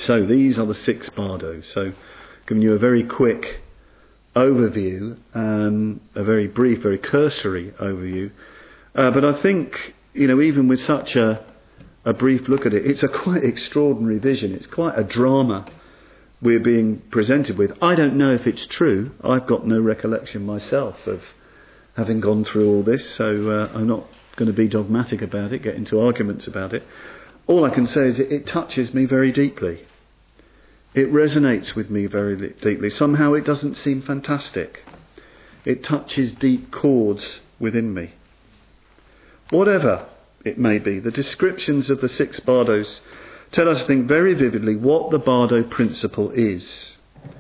So these are the 6 bardos. So giving you a very quick overview, a very brief, very cursory overview. But I think, even with such a brief look at it, it's a quite extraordinary vision. It's quite a drama we're being presented with. I don't know if it's true. I've got no recollection myself of having gone through all this, so I'm not going to be dogmatic about it, get into arguments about it. All I can say is it touches me very deeply. It resonates with me very deeply. Somehow it doesn't seem fantastic. It touches deep chords within me. Whatever it may be, the descriptions of the 6 bardos tell us, I think, very vividly what the bardo principle is.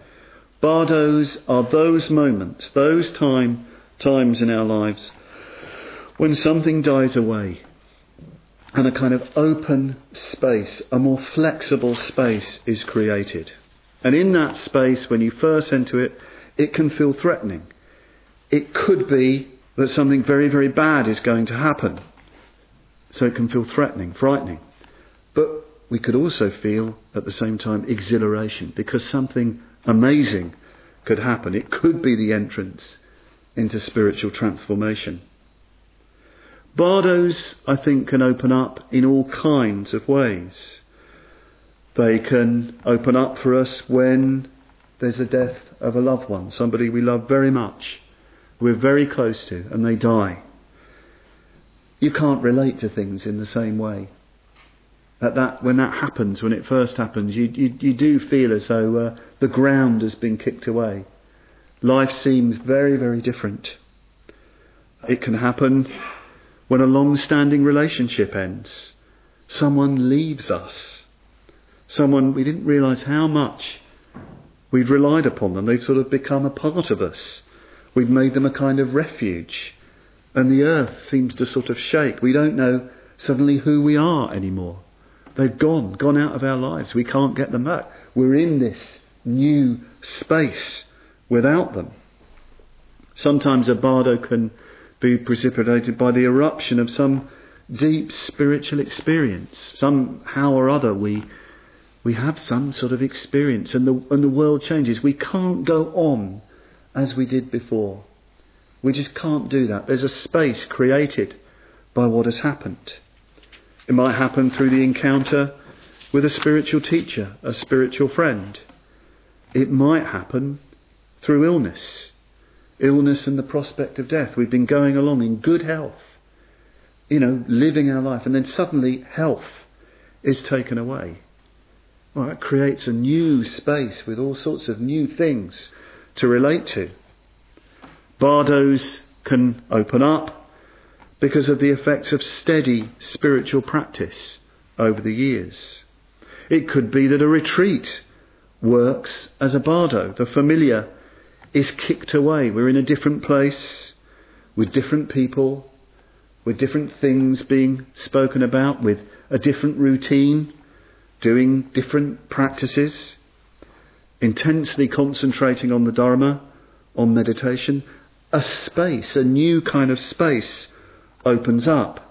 Bardos are those moments, those times in our lives when something dies away and a kind of open space, a more flexible space is created. And in that space, when you first enter it, it can feel threatening. It could be that something very, very bad is going to happen. So it can feel threatening, frightening. But we could also feel, at the same time, exhilaration, because something amazing could happen. It could be the entrance into spiritual transformation. Bardos, I think, can open up in all kinds of ways. They can open up for us when there's the death of a loved one, somebody we love very much, we're very close to, and they die. You can't relate to things in the same way. When that happens, when it first happens, you do feel as though the ground has been kicked away. Life seems very, very different. It can happen when a long-standing relationship ends. Someone leaves us. Someone we didn't realise how much we'd relied upon them. They've sort of become a part of us. We've made them a kind of refuge. And the earth seems to sort of shake. We don't know suddenly who we are anymore. They've gone out of our lives. We can't get them back. We're in this new space without them. Sometimes a bardo can be precipitated by the eruption of some deep spiritual experience. Somehow or other we have some sort of experience, and the world changes. We can't go on as we did before. We just can't do that. There's a space created by what has happened. It might happen through the encounter with a spiritual teacher, a spiritual friend. It might happen through illness and the prospect of death. We've been going along in good health, living our life, and then suddenly health is taken away. Well, it creates a new space with all sorts of new things to relate to. Bardos can open up because of the effects of steady spiritual practice over the years. It could be that a retreat works as a bardo. The familiar is kicked away. We're in a different place, with different people, with different things being spoken about, with a different routine, doing different practices, intensely concentrating on the Dharma, on meditation. A space, a new kind of space opens up.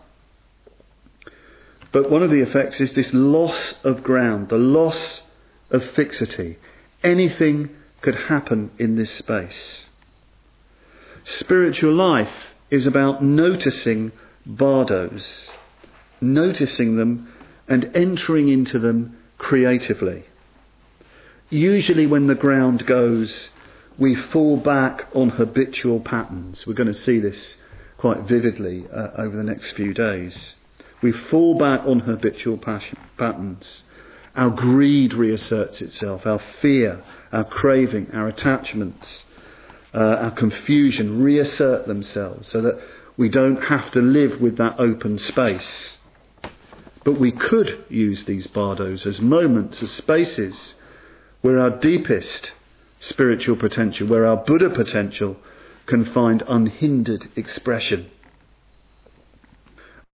But one of the effects is this loss of ground, the loss of fixity. Anything could happen in this space. Spiritual life is about noticing bardos, noticing them and entering into them creatively. Usually when the ground goes, we fall back on habitual patterns. We're going to see this quite vividly over the next few days. We fall back on habitual patterns. Our greed reasserts itself, our fear, our craving, our attachments, our confusion reassert themselves so that we don't have to live with that open space. But we could use these bardos as moments, as spaces where our deepest spiritual potential, where our Buddha potential can find unhindered expression.